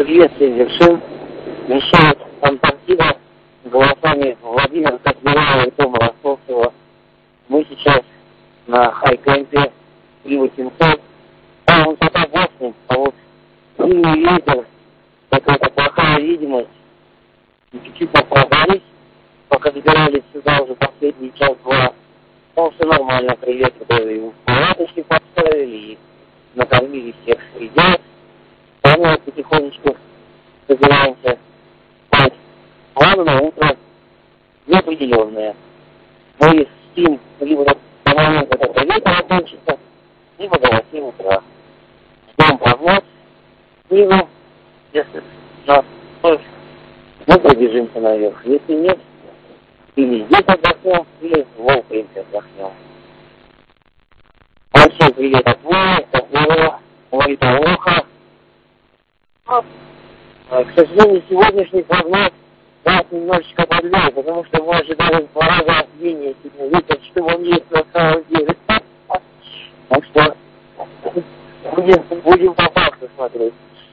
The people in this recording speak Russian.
Приветствие вершин вещает Антарктида голосами Владимира Космирова и Тома Ростовцева. Мы сейчас на хайкемпе Ива Тинцов. Там высота 8, а вот сильный ветер, какая-то плохая видимость. Чуть-чуть прорвались, пока добирались сюда уже последний час-два. Ну, все нормально, привет, палаточки поставили и накормили всех едят. Мы потихонечку собираемся спать. Планы на утро неопределенные. Мы спим либо до момента, когда ветер окончится, либо до 8 утра. Ждем прогноз снизу, если нас стоит, мы пробежимся наверх. Если нет, или здесь отдохнем, или в Волкринке отдохнем. Большой привет от Вовы, Космирова, говорит Алоха. К сожалению, сегодняшний прогноз нас немножечко подвел, потому что мы ожидали 2 раза менее сильный ветер, что он есть на самом деле. Так что будем по факту смотреть.